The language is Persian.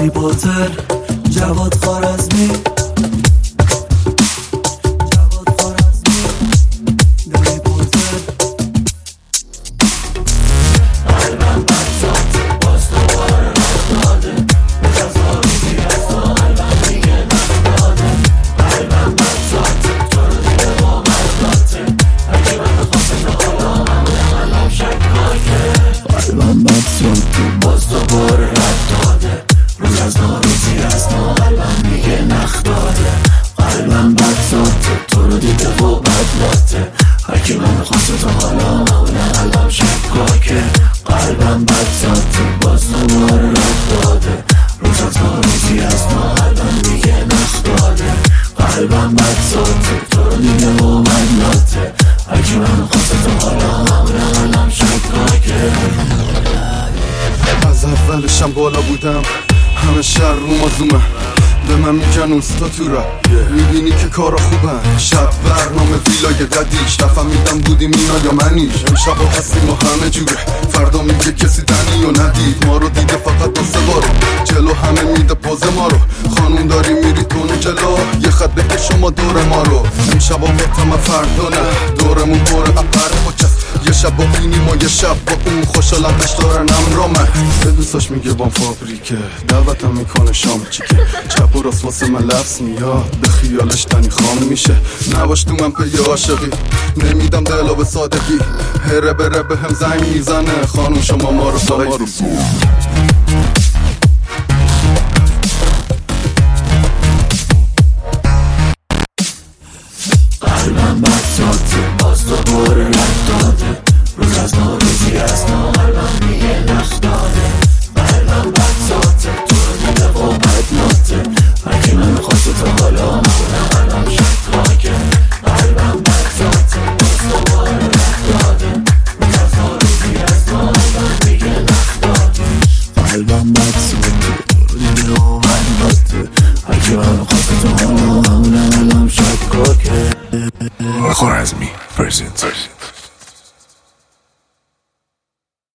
هری پاتر، جواد خوارزمی، هری پاتر. قلبم بد ساعته باز دوباره راه داده، بجز آروزی از تو قلبم دیگه نخداده. قلبم بد ساعته تو رو دیگه باور داده، اگه من بخواستم تا حالا معمولا قلبم شکاکه. قلبم بد ساعته باز دوباره راه داده، روز از ناروزی از ما قلبم دیگه نخداده. قلبم بد ساعته تو رو دیده و بد لاته، هرکی من بخواسته تا حالا معمولا قلبم شکاکه. قلبم بد ساعته باز دوباره راه داده، روز از ناروزی از ما قلبم دیگه نخداده. قلبم بد ساعته تو رو دیده و بد لاته، هرکی من بخواسته تا حالا معمولا قلبم شکاکه. از اولشم بالا بودم، همه شهر رو ما زومه، به من میگن اوستا تو را میبینی که کارا خوبن. شب برنامه ویلای قدیش نفهمیدم بودیم اینا یا منیش. امشب هستیم و همه جوره، فردا میگه کسی دنی و ندید ما رو، دیده فقط دو سه بارو جلو همه میده پوز ما رو. خانون داری میری تون جلو، یه خط بکش شما دور ما رو. امشب با تمام فردا نه، دورمون پر اپر پاچست، یه شب با بینیم و یه شب با اون. خوشحالم داشت دارن امرامه، به دوستاش میگه بام فابریکه، دعوتم میکنه شام چیکه. چپ و راست واسه من لفظ میاد، به خیالش تنی خام میشه. نباش تو من پی عاشقی، نمیدم دلو به سادگی. هره بره به هم زنگ میزنه، خانون شما ما رو سایدی. قلبم بد ساعته باز دوباره رد داده، روز از ناروزی از ما قلبم دیگه نخداده. قلبم بد ساعته تو رو دیده و بد لاته، هرکی من بخواسته تا حالا معمولا قلبم شکاکه. قلبم بد ساعته باز دوباره رد داده، روز از ناروزی از ما قلبم دیگه نخداده. قلبم بد ساعته تو رو دیده و بد لاته، هرکی من بخواسته تا حالا معمولا قلبم شکاکه. Khwarazmi presents.